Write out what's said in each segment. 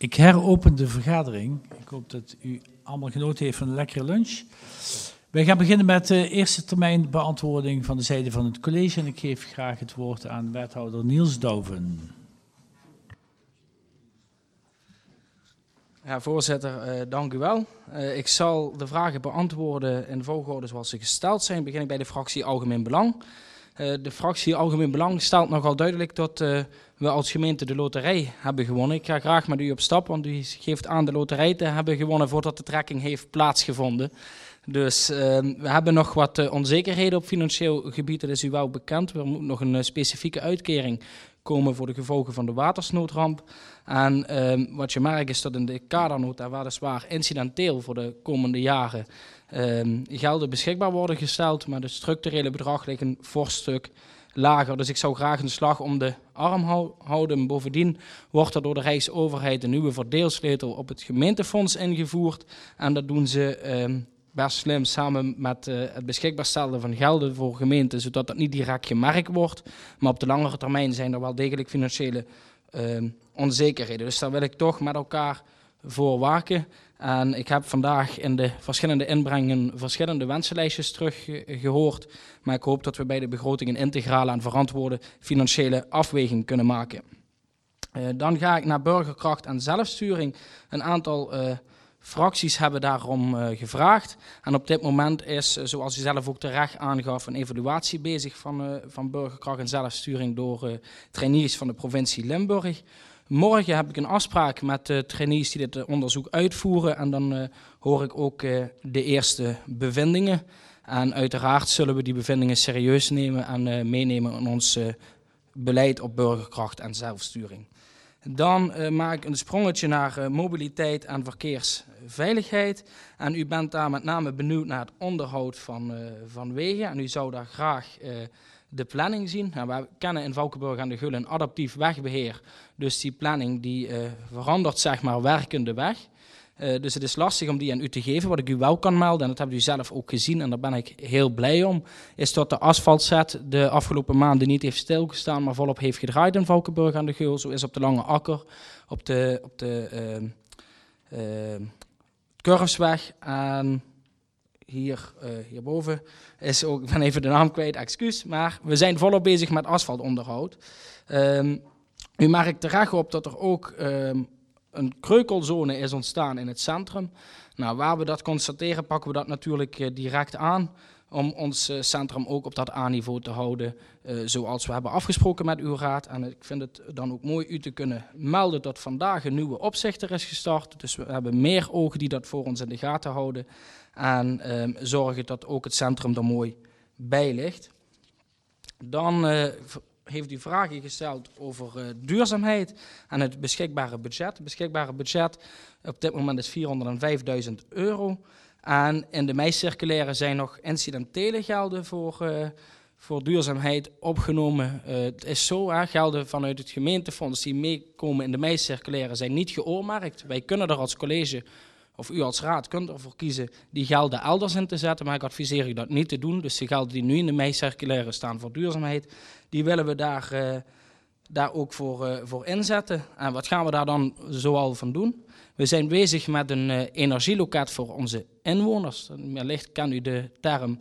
Ik heropen de vergadering. Ik hoop dat u allemaal genoten heeft van een lekkere lunch. Wij gaan beginnen met de eerste termijn beantwoording van de zijde van het college. En ik geef graag het woord aan wethouder Niels Douwen. Ja, voorzitter, dank u wel. Ik zal de vragen beantwoorden in de volgorde zoals ze gesteld zijn. Begin ik bij de fractie Algemeen Belang. De fractie Algemeen Belang stelt nogal duidelijk dat we als gemeente de loterij hebben gewonnen. Ik ga graag met u op stap, want u geeft aan de loterij te hebben gewonnen voordat de trekking heeft plaatsgevonden. Dus we hebben nog wat onzekerheden op financieel gebied, dat is u wel bekend. Er moet nog een specifieke uitkering komen voor de gevolgen van de watersnoodramp. En wat je merkt is dat in de kadernota weliswaar incidenteel voor de komende jaren gelden beschikbaar worden gesteld, maar de structurele bedrag ligt een fors stuk lager. Dus ik zou graag een slag om de arm houden. Bovendien wordt er door de Rijksoverheid een nieuwe verdeelsleutel op het gemeentefonds ingevoerd. En dat doen ze best slim samen met het beschikbaar stellen van gelden voor gemeenten, zodat dat niet direct gemerkt wordt. Maar op de langere termijn zijn er wel degelijk financiële onzekerheden. Dus daar wil ik toch met elkaar voor waken. En ik heb vandaag in de verschillende inbrengingen verschillende wensenlijstjes teruggehoord. Maar ik hoop dat we bij de begroting een integrale en verantwoorde financiële afweging kunnen maken. Dan ga ik naar burgerkracht en zelfsturing. Een aantal fracties hebben daarom gevraagd. En op dit moment is, zoals u zelf ook terecht aangaf, een evaluatie bezig van burgerkracht en zelfsturing door trainees van de provincie Limburg. Morgen heb ik een afspraak met de trainees die dit onderzoek uitvoeren. En dan hoor ik ook de eerste bevindingen. En uiteraard zullen we die bevindingen serieus nemen en meenemen in ons beleid op burgerkracht en zelfsturing. Dan maak ik een sprongetje naar mobiliteit en verkeersveiligheid. En u bent daar met name benieuwd naar het onderhoud van wegen. En u zou daar graag de planning zien. Nou, we kennen in Valkenburg aan de Gul een adaptief wegbeheer. Dus die planning die verandert zeg maar werkende weg. Dus het is lastig om die aan u te geven. Wat ik u wel kan melden, en dat hebt u zelf ook gezien en daar ben ik heel blij om, is dat de asfaltzet de afgelopen maanden niet heeft stilgestaan, maar volop heeft gedraaid in Valkenburg aan de Geul. Zo is op de Lange Akker, op de Curvesweg en hierboven is ook, ik ben even de naam kwijt, excuus, maar we zijn volop bezig met asfaltonderhoud. U merkt terecht op dat er ook een kreukelzone is ontstaan in het centrum. Nou, waar we dat constateren, pakken we dat natuurlijk direct aan om ons centrum ook op dat A-niveau te houden, zoals we hebben afgesproken met uw raad. En ik vind het dan ook mooi u te kunnen melden dat vandaag een nieuwe opzichter is gestart. Dus we hebben meer ogen die dat voor ons in de gaten houden en zorgen dat ook het centrum er mooi bij ligt. Dan heeft u vragen gesteld over duurzaamheid en het beschikbare budget. Het beschikbare budget op dit moment is €405.000. En in de mei-circulaire zijn nog incidentele gelden voor duurzaamheid opgenomen. Het is zo, gelden vanuit het gemeentefonds die meekomen in de mei-circulaire zijn niet geoormerkt. Wij kunnen er als college, of u als raad kunt ervoor kiezen, die gelden elders in te zetten, maar ik adviseer u dat niet te doen. Dus de gelden die nu in de mei-circulaire staan voor duurzaamheid, die willen we daar ook voor inzetten. En wat gaan we daar dan zoal van doen? We zijn bezig met een energieloket voor onze inwoners. Wellicht kent u de term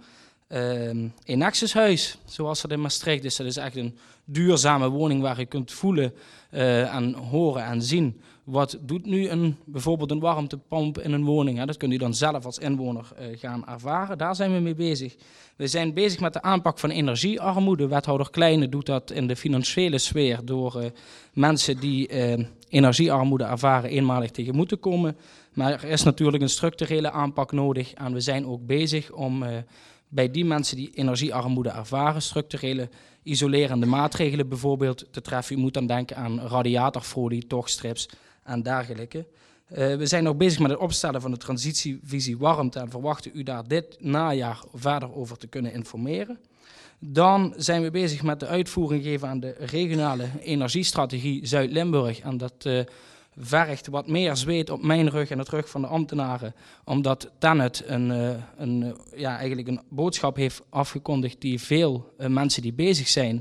Enexishuis, zoals dat in Maastricht is. Dat is echt een duurzame woning waar je kunt voelen en horen en zien. Wat doet nu bijvoorbeeld een warmtepomp in een woning? Hè? Dat kunt u dan zelf als inwoner gaan ervaren. Daar zijn we mee bezig. We zijn bezig met de aanpak van energiearmoede. Wethouder Kleine doet dat in de financiële sfeer door mensen die energiearmoede ervaren eenmalig tegemoet te komen. Maar er is natuurlijk een structurele aanpak nodig. En we zijn ook bezig om bij die mensen die energiearmoede ervaren, structurele isolerende maatregelen bijvoorbeeld te treffen. U moet dan denken aan radiatorfolie, tochtstrips en dergelijke. We zijn nog bezig met het opstellen van de transitievisie warmte en verwachten u daar dit najaar verder over te kunnen informeren. Dan zijn we bezig met de uitvoering geven aan de regionale energiestrategie Zuid-Limburg. En dat vergt wat meer zweet op mijn rug en het rug van de ambtenaren, omdat TenneT eigenlijk een boodschap heeft afgekondigd die veel mensen die bezig zijn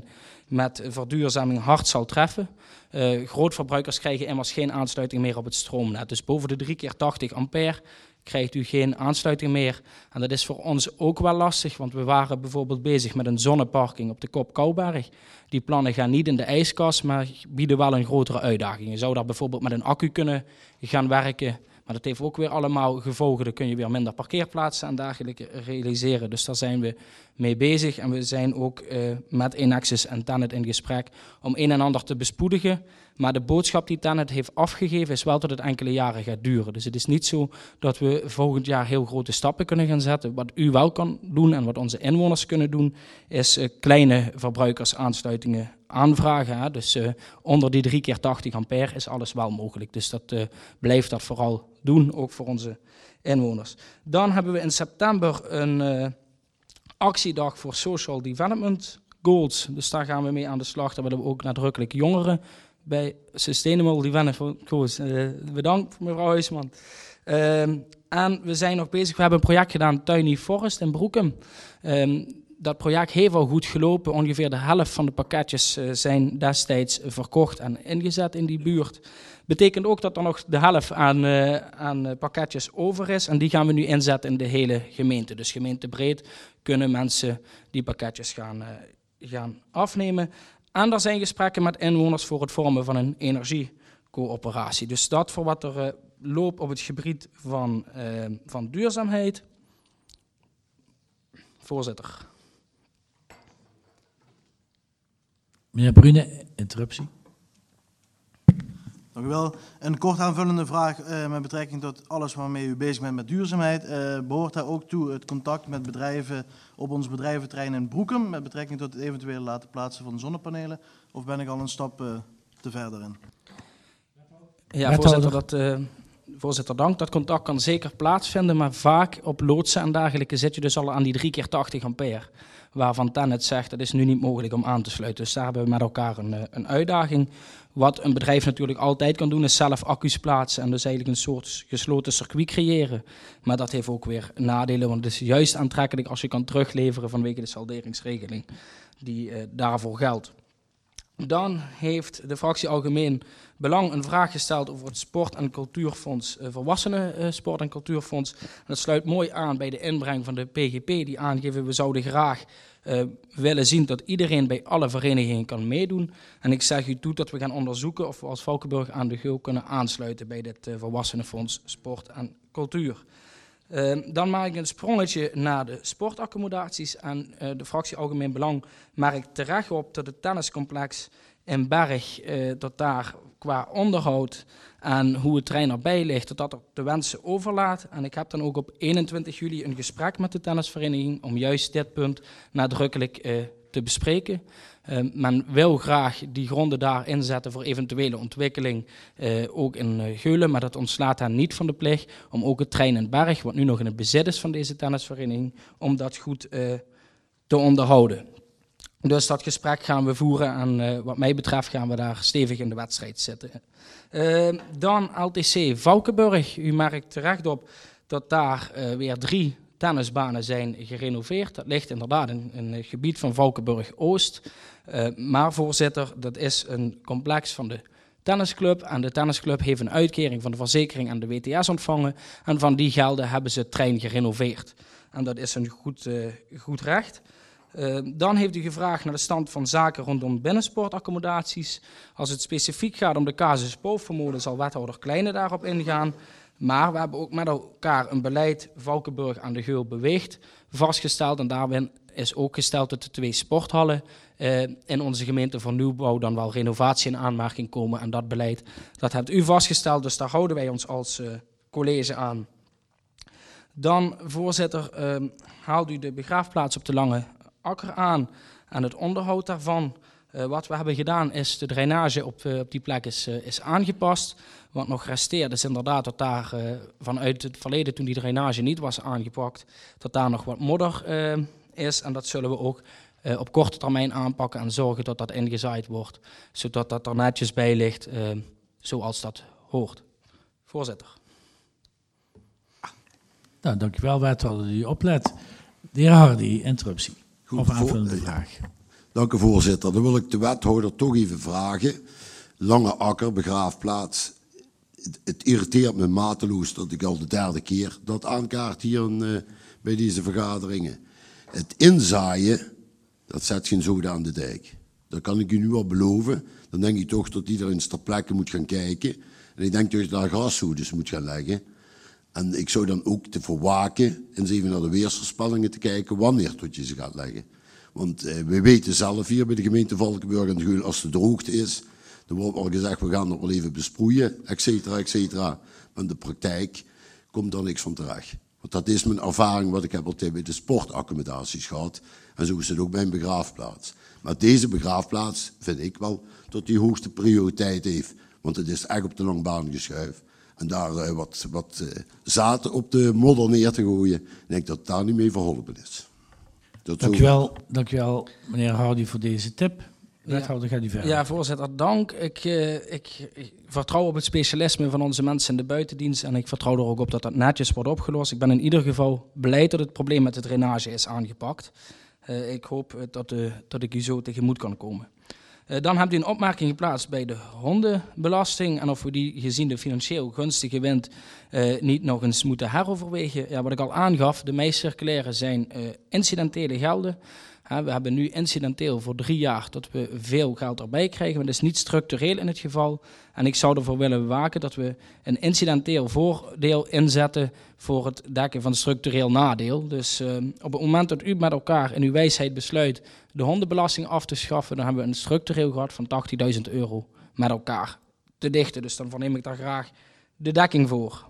met verduurzaming hard zal treffen. Grootverbruikers krijgen immers geen aansluiting meer op het stroomnet. Dus boven de 3 keer 80 ampère krijgt u geen aansluiting meer. En dat is voor ons ook wel lastig, want we waren bijvoorbeeld bezig met een zonneparking op de Kop Kouwberg. Die plannen gaan niet in de ijskast, maar bieden wel een grotere uitdaging. Je zou daar bijvoorbeeld met een accu kunnen gaan werken, maar dat heeft ook weer allemaal gevolgen. Dan kun je weer minder parkeerplaatsen en dergelijke realiseren. Dus daar zijn we mee bezig. En we zijn ook met Enexis en TenneT in gesprek om een en ander te bespoedigen. Maar de boodschap die TenneT heeft afgegeven is wel dat het enkele jaren gaat duren. Dus het is niet zo dat we volgend jaar heel grote stappen kunnen gaan zetten. Wat u wel kan doen en wat onze inwoners kunnen doen, is kleine verbruikersaansluitingen aanvragen. Hè. Dus onder die 3 keer 80 ampère is alles wel mogelijk. Dus dat blijft dat vooral doen, ook voor onze inwoners. Dan hebben we in september een actiedag voor Social Development Goals. Dus daar gaan we mee aan de slag. Daar willen we ook nadrukkelijk jongeren bij Sustainable Development Goals. Bedankt mevrouw Huisman. En we zijn nog bezig, we hebben een project gedaan, Tuiny Forest in Broekem. Dat project heeft al goed gelopen. Ongeveer de helft van de pakketjes zijn destijds verkocht en ingezet in die buurt. Betekent ook dat er nog de helft aan pakketjes over is. En die gaan we nu inzetten in de hele gemeente. Dus gemeentebreed kunnen mensen die pakketjes gaan afnemen. En er zijn gesprekken met inwoners voor het vormen van een energiecoöperatie. Dus dat voor wat er loopt op het gebied van duurzaamheid. Voorzitter. Meneer Brune, interruptie. Dank u wel. Een kort aanvullende vraag met betrekking tot alles waarmee u bezig bent met duurzaamheid. Behoort daar ook toe het contact met bedrijven op ons bedrijventerrein in Broekem met betrekking tot het eventueel laten plaatsen van zonnepanelen? Of ben ik al een stap te verder in? Ja, voorzitter, dank. Dat contact kan zeker plaatsvinden, maar vaak op loodsen en dergelijke zit je dus al aan die 3 keer 80 ampère. Waarvan TenneT zegt, dat is nu niet mogelijk om aan te sluiten. Dus daar hebben we met elkaar een uitdaging. Wat een bedrijf natuurlijk altijd kan doen, is zelf accu's plaatsen en dus eigenlijk een soort gesloten circuit creëren. Maar dat heeft ook weer nadelen, want het is juist aantrekkelijk als je kan terugleveren vanwege de salderingsregeling die daarvoor geldt. Dan heeft de fractie Algemeen Belang een vraag gesteld over het Sport- en Cultuurfonds, Volwassenen Sport- en Cultuurfonds. En dat sluit mooi aan bij de inbreng van de PGP, die aangeven we zouden graag willen zien dat iedereen bij alle verenigingen kan meedoen. En ik zeg u toe dat we gaan onderzoeken of we als Valkenburg aan de Geul kunnen aansluiten bij dit Volwassenenfonds Sport en Cultuur. Dan maak ik een sprongetje naar de sportaccommodaties. En de fractie Algemeen Belang merkt terecht op dat het tenniscomplex in Berg, dat daar qua onderhoud en hoe het terrein erbij ligt, dat er de wensen overlaat. En ik heb dan ook op 21 juli een gesprek met de tennisvereniging om juist dit punt nadrukkelijk te bespreken. Men wil graag die gronden daar inzetten voor eventuele ontwikkeling, ook in Geulen, maar dat ontslaat hen niet van de plicht om ook het terrein in Berg, wat nu nog in het bezit is van deze tennisvereniging, om dat goed te onderhouden. Dus dat gesprek gaan we voeren en wat mij betreft gaan we daar stevig in de wedstrijd zitten. Dan LTC Valkenburg. U merkt terecht op dat daar weer 3 tennisbanen zijn gerenoveerd. Dat ligt inderdaad in het gebied van Valkenburg-Oost. Maar voorzitter, dat is een complex van de tennisclub. En de tennisclub heeft een uitkering van de verzekering en de WTS ontvangen. En van die gelden hebben ze het terrein gerenoveerd. En dat is een goed recht. Dan heeft u gevraagd naar de stand van zaken rondom binnensportaccommodaties. Als het specifiek gaat om de casus Poofvermoeden zal wethouder Kleine daarop ingaan. Maar we hebben ook met elkaar een beleid Valkenburg aan de Geul beweegt vastgesteld. En daarin is ook gesteld dat de 2 sporthallen in onze gemeente voor nieuwbouw dan wel renovatie in aanmerking komen. En dat beleid, dat hebt u vastgesteld, dus daar houden wij ons als college aan. Dan, voorzitter, haalt u de begraafplaats op de Lange Akker aan en het onderhoud daarvan. Wat we hebben gedaan is de drainage op die plek is aangepast. Wat nog resteert is inderdaad dat daar vanuit het verleden, toen die drainage niet was aangepakt, dat daar nog wat modder is. En dat zullen we ook op korte termijn aanpakken en zorgen dat dat ingezaaid wordt. Zodat dat er netjes bij ligt zoals dat hoort. Voorzitter. Nou, dankjewel wethouder dat u oplet. De heer Hardy, interruptie. Of aanvullende vraag. Dank u, voorzitter. Dan wil ik de wethouder toch even vragen. Lange Akker, begraafplaats. Het irriteert me mateloos dat ik al de 3e keer dat aankaart hier bij deze vergaderingen. Het inzaaien, dat zet geen zoden aan de dijk. Dat kan ik u nu al beloven. Dan denk ik toch dat iedereen ter plekke moet gaan kijken. En ik denk dat je daar graszodes moet gaan leggen. En ik zou dan ook te verwaken eens even naar de weersvoorspellingen te kijken wanneer tot je ze gaat leggen. Want we weten zelf hier bij de gemeente Valkenburg en de Geul, als het droogte is, dan wordt al gezegd we gaan nog wel even besproeien, et cetera, et cetera. Maar in de praktijk komt er niks van terecht. Want dat is mijn ervaring wat ik heb altijd bij de sportaccommodaties gehad. En zo is het ook bij een begraafplaats. Maar deze begraafplaats vind ik wel dat die hoogste prioriteit heeft. Want het is echt op de langbaan geschuift. En daar wat zaten op de modder neer te gooien, denk ik dat daar niet mee verholpen is. Dank u wel, meneer Hardy, voor deze tip. Wethouder, gaat u verder. Ja, voorzitter, dank. Ik vertrouw op het specialisme van onze mensen in de buitendienst en ik vertrouw er ook op dat dat netjes wordt opgelost. Ik ben in ieder geval blij dat het probleem met de drainage is aangepakt. Ik hoop dat ik u zo tegemoet kan komen. Dan hebt u een opmerking geplaatst bij de hondenbelasting en of we die gezien de financieel gunstige wind niet nog eens moeten heroverwegen. Ja, wat ik al aangaf, de meicirculaire zijn incidentele gelden. We hebben nu incidenteel voor 3 jaar dat we veel geld erbij krijgen, maar dat is niet structureel in het geval. En ik zou ervoor willen waken dat we een incidenteel voordeel inzetten voor het dekken van structureel nadeel. Dus op het moment dat u met elkaar in uw wijsheid besluit de hondenbelasting af te schaffen, dan hebben we een structureel gehad van €80.000 met elkaar te dichten. Dus dan verneem ik daar graag de dekking voor.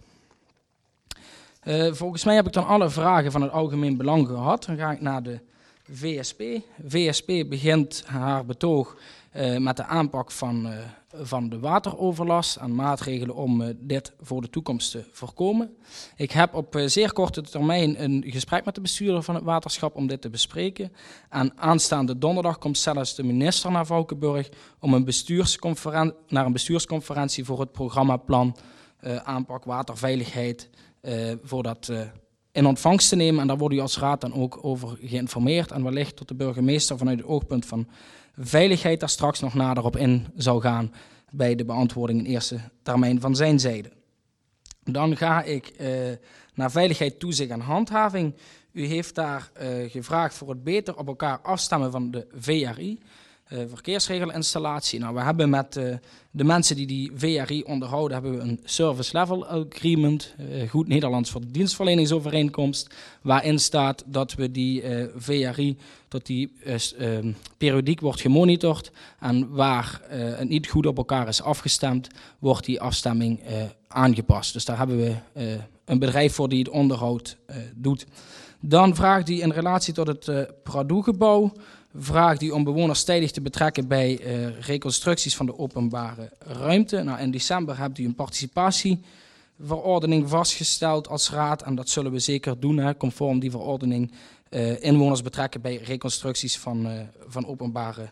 Volgens mij heb ik dan alle vragen van het algemeen belang gehad. Dan ga ik naar de VSP. VSP begint haar betoog met de aanpak van de wateroverlast en maatregelen om dit voor de toekomst te voorkomen. Ik heb op zeer korte termijn een gesprek met de bestuurder van het waterschap om dit te bespreken. En aanstaande donderdag komt zelfs de minister naar Valkenburg om naar een bestuursconferentie voor het programmaplan aanpak waterveiligheid voor dat in ontvangst te nemen. En daar wordt u als raad dan ook over geïnformeerd. En wellicht tot de burgemeester vanuit het oogpunt van veiligheid daar straks nog nader op in zou gaan bij de beantwoording in eerste termijn van zijn zijde. Dan ga ik naar veiligheid, toezicht en handhaving. U heeft daar gevraagd voor het beter op elkaar afstemmen van de VRI. Verkeersregelinstallatie. Nou, we hebben met de mensen die VRI onderhouden, hebben we een service level agreement, goed Nederlands voor de dienstverleningsovereenkomst, waarin staat dat we die VRI, dat die periodiek wordt gemonitord en waar het niet goed op elkaar is afgestemd, wordt die afstemming aangepast. Dus daar hebben we een bedrijf voor die het onderhoud doet. Dan vraagt hij in relatie tot het Pradoe-gebouw, vraagt u om bewoners tijdig te betrekken bij reconstructies van de openbare ruimte. Nou, in december hebt u een participatieverordening vastgesteld als raad en dat zullen we zeker doen, conform die verordening, inwoners betrekken bij reconstructies van openbare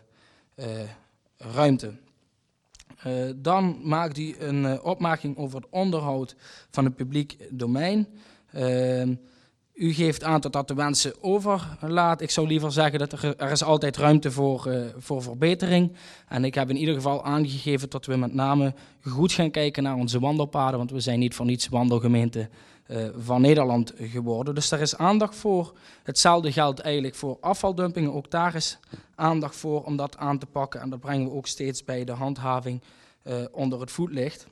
ruimte. Dan maakt u een opmerking over het onderhoud van het publiek domein. U geeft aan dat de wensen overlaat. Ik zou liever zeggen dat er is altijd ruimte voor verbetering. En ik heb in ieder geval aangegeven dat we met name goed gaan kijken naar onze wandelpaden. Want we zijn niet voor niets wandelgemeente van Nederland geworden. Dus daar is aandacht voor. Hetzelfde geldt eigenlijk voor afvaldumpingen. Ook daar is aandacht voor om dat aan te pakken. En dat brengen we ook steeds bij de handhaving onder het voetlicht.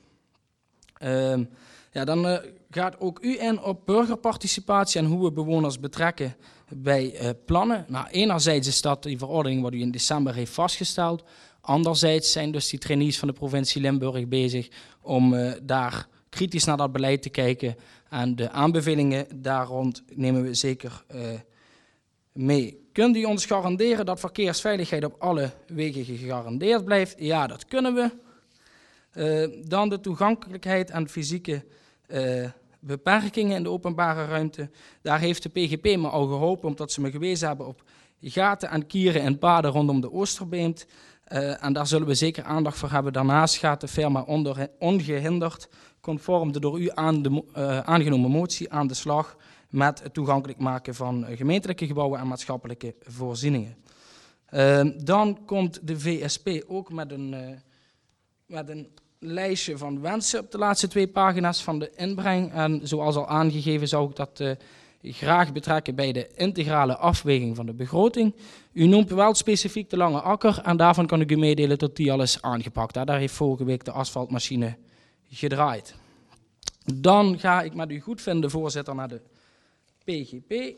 Dan gaat ook u in op burgerparticipatie en hoe we bewoners betrekken bij plannen. Nou, enerzijds is dat die verordening wat u in december heeft vastgesteld. Anderzijds zijn dus die trainees van de provincie Limburg bezig om daar kritisch naar dat beleid te kijken. En de aanbevelingen daar rond nemen we zeker mee. Kunt u ons garanderen dat verkeersveiligheid op alle wegen gegarandeerd blijft? Ja, dat kunnen we. Dan de toegankelijkheid en fysieke beperkingen in de openbare ruimte. Daar heeft de PGP me al geholpen, omdat ze me gewezen hebben op gaten en kieren en paden rondom de Oosterbeemd. En daar zullen we zeker aandacht voor hebben. Daarnaast gaat de firma ongehinderd, conform de door u aangenomen motie, aan de slag met het toegankelijk maken van gemeentelijke gebouwen en maatschappelijke voorzieningen. Dan komt de VSP ook met een lijstje van wensen op de laatste 2 pagina's van de inbreng. En zoals al aangegeven zou ik dat graag betrekken bij de integrale afweging van de begroting. U noemt wel specifiek de Lange Akker en daarvan kan ik u meedelen dat die al is aangepakt. Daar heeft vorige week de asfaltmachine gedraaid. Dan ga ik met u goedvinden, voorzitter, naar de PGP.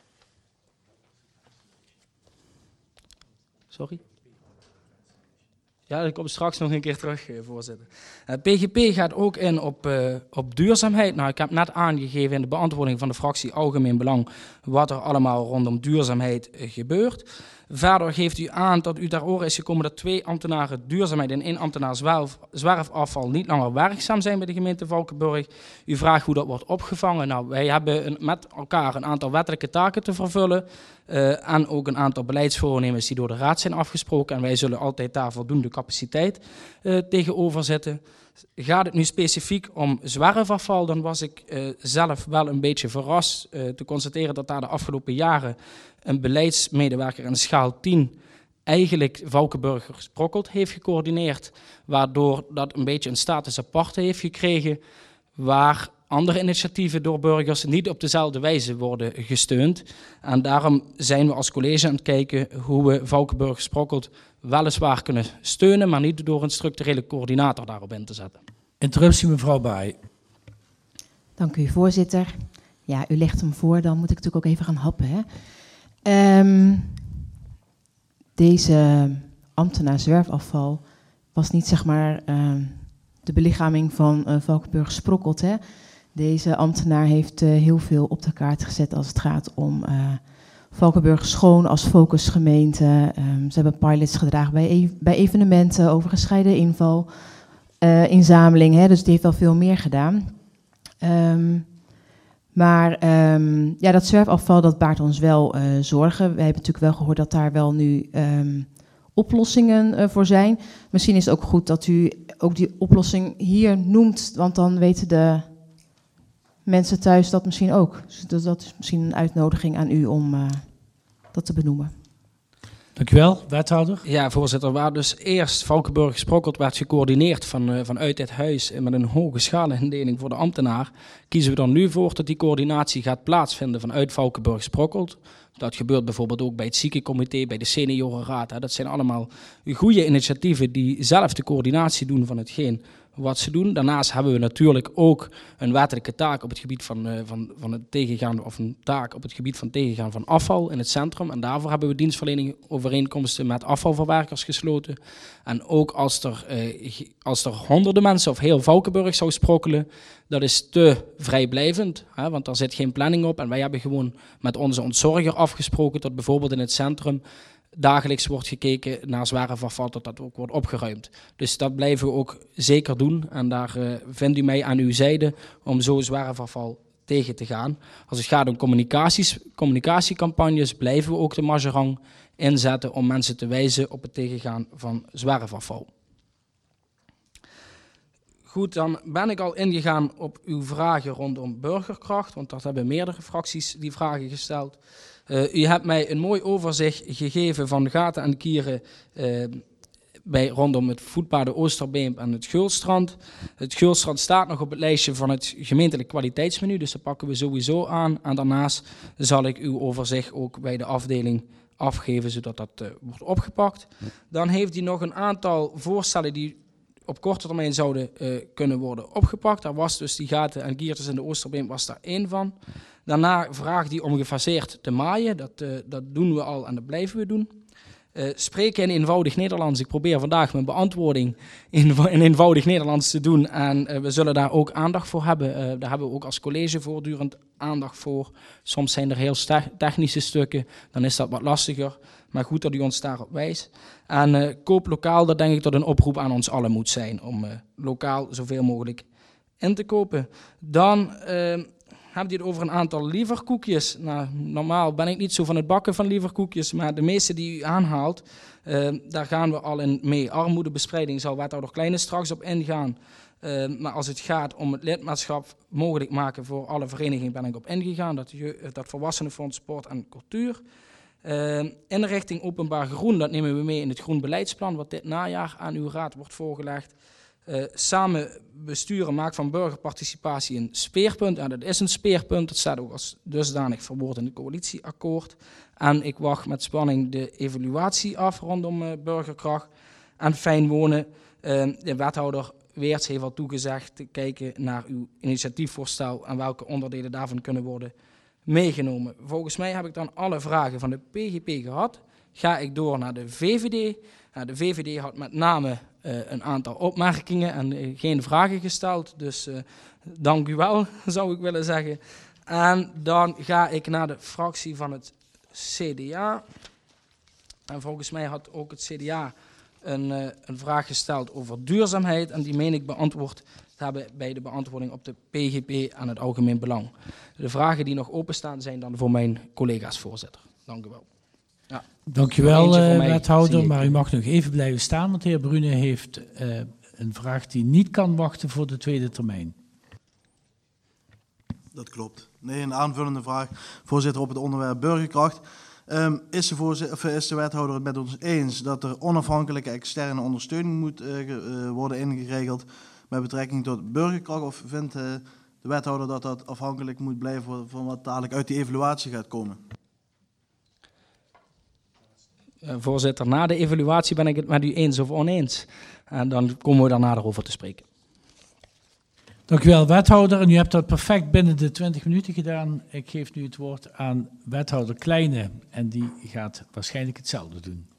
Sorry? Ja, dat komt straks nog een keer terug, voorzitter. PGP gaat ook in op duurzaamheid. Nou, ik heb net aangegeven in de beantwoording van de fractie Algemeen Belang wat er allemaal rondom duurzaamheid gebeurt. Verder geeft u aan dat u ter oren is gekomen dat 2 ambtenaren duurzaamheid en 1 ambtenaar zwerfafval niet langer werkzaam zijn bij de gemeente Valkenburg. U vraagt hoe dat wordt opgevangen. Nou, wij hebben met elkaar een aantal wettelijke taken te vervullen en ook een aantal beleidsvoornemens die door de raad zijn afgesproken. En wij zullen altijd daar voldoende capaciteit tegenover zetten. Gaat het nu specifiek om zwerfafval, dan was ik zelf wel een beetje verrast te constateren dat daar de afgelopen jaren een beleidsmedewerker in schaal 10 eigenlijk Valkenburg gesprokkeld heeft gecoördineerd, waardoor dat een beetje een status aparte heeft gekregen, waar andere initiatieven door burgers niet op dezelfde wijze worden gesteund. En daarom zijn we als college aan het kijken hoe we Valkenburg gesprokkeld weliswaar kunnen steunen, maar niet door een structurele coördinator daarop in te zetten. Interruptie, mevrouw Baai. Dank u, voorzitter. Ja, u legt hem voor, dan moet ik natuurlijk ook even gaan happen, hè. Deze ambtenaar zwerfafval was niet, zeg maar, de belichaming van Valkenburg gesprokkeld, hè. Deze ambtenaar heeft heel veel op de kaart gezet als het gaat om Valkenburg schoon als focusgemeente. Ze hebben pilots gedragen bij evenementen over gescheiden inval, inzameling, hè, dus die heeft wel veel meer gedaan. Maar dat zwerfafval, dat baart ons wel zorgen. We hebben natuurlijk wel gehoord dat daar wel nu oplossingen voor zijn. Misschien is het ook goed dat u ook die oplossing hier noemt, want dan weten de mensen thuis dat misschien ook. Dus dat is misschien een uitnodiging aan u om dat te benoemen. Dank u wel, wethouder. Ja, voorzitter, waar dus eerst Valkenburg gesprokkeld werd gecoördineerd vanuit dit huis met een hoge schalindeling voor de ambtenaar, kiezen we er nu voor dat die coördinatie gaat plaatsvinden vanuit Valkenburg gesprokkeld. Dat gebeurt bijvoorbeeld ook bij het ziekencomité, bij de seniorenraad. Dat zijn allemaal goede initiatieven die zelf de coördinatie doen van hetgeen wat ze doen. Daarnaast hebben we natuurlijk ook een wettelijke taak op het gebied van het tegengaan, of een taak op het gebied van tegengaan van afval in het centrum. En daarvoor hebben we dienstverlening overeenkomsten met afvalverwerkers gesloten. En ook als er honderden mensen of heel Valkenburg zou sprokkelen, dat is te vrijblijvend, hè, want daar zit geen planning op. En wij hebben gewoon met onze ontzorger afgesproken dat bijvoorbeeld in het centrum dagelijks wordt gekeken naar zwerfafval, dat ook wordt opgeruimd. Dus dat blijven we ook zeker doen. En daar vindt u mij aan uw zijde om zo zwerfafval tegen te gaan. Als het gaat om communicatiecampagnes, blijven we ook de Majerang inzetten om mensen te wijzen op het tegengaan van zwerfafval. Goed, dan ben ik al ingegaan op uw vragen rondom burgerkracht, want dat hebben meerdere fracties die vragen gesteld. U hebt mij een mooi overzicht gegeven van gaten en kieren rondom het voetpaden Oosterbeemp en het Geulstrand. Het Geulstrand staat nog op het lijstje van het gemeentelijk kwaliteitsmenu, dus dat pakken we sowieso aan. En daarnaast zal ik uw overzicht ook bij de afdeling afgeven, zodat dat wordt opgepakt. Dan heeft hij nog een aantal voorstellen die op korte termijn zouden kunnen worden opgepakt. Daar was dus die gaten en kiertjes in de Oosterbeemp was daar één van. Daarna vraagt hij om gefaseerd te maaien. Dat doen we al en dat blijven we doen. Spreken in eenvoudig Nederlands. Ik probeer vandaag mijn beantwoording in eenvoudig Nederlands te doen. En we zullen daar ook aandacht voor hebben. Daar hebben we ook als college voortdurend aandacht voor. Soms zijn er heel technische stukken. Dan is dat wat lastiger. Maar goed dat u ons daarop wijst. En koop lokaal, dat denk ik dat een oproep aan ons allen moet zijn. Om lokaal zoveel mogelijk in te kopen. Dan hebt u het over een aantal lieverkoekjes. Nou, normaal ben ik niet zo van het bakken van lieverkoekjes, maar de meeste die u aanhaalt, daar gaan we al in mee. Armoedebestrijding zal wethouder Kleine straks op ingaan. Maar als het gaat om het lidmaatschap mogelijk maken voor alle verenigingen, ben ik op ingegaan. Dat Volwassenenfonds Sport en Cultuur. Inrichting openbaar groen, dat nemen we mee in het groen beleidsplan, wat dit najaar aan uw raad wordt voorgelegd. Samen besturen maakt van burgerparticipatie een speerpunt. En dat is een speerpunt, dat staat ook als dusdanig verwoord in het coalitieakkoord. En ik wacht met spanning de evaluatie af rondom burgerkracht. En fijn wonen, de wethouder Weerts heeft al toegezegd te kijken naar uw initiatiefvoorstel en welke onderdelen daarvan kunnen worden meegenomen. Volgens mij heb ik dan alle vragen van de PGP gehad. Ga ik door naar de VVD. De VVD had met name een aantal opmerkingen en geen vragen gesteld. Dus dank u wel, zou ik willen zeggen. En dan ga ik naar de fractie van het CDA. En volgens mij had ook het CDA een vraag gesteld over duurzaamheid. En die meen ik beantwoord te hebben bij de beantwoording op de PGP aan het algemeen belang. De vragen die nog openstaan zijn dan voor mijn collega's, voorzitter. Dank u wel. Ja. Dank u wel, wethouder, maar u mag nog even blijven staan, want de heer Brune heeft een vraag die niet kan wachten voor de tweede termijn. Dat klopt. Nee, een aanvullende vraag, voorzitter, op het onderwerp burgerkracht. Is de wethouder het met ons eens dat er onafhankelijke externe ondersteuning moet worden ingeregeld met betrekking tot burgerkracht? Of vindt de wethouder dat dat afhankelijk moet blijven van wat dadelijk uit die evaluatie gaat komen? Voorzitter, na de evaluatie ben ik het met u eens of oneens. En dan komen we daar nader over te spreken. Dank u wel, wethouder. En u hebt dat perfect binnen de 20 minuten gedaan. Ik geef nu het woord aan wethouder Kleine en die gaat waarschijnlijk hetzelfde doen.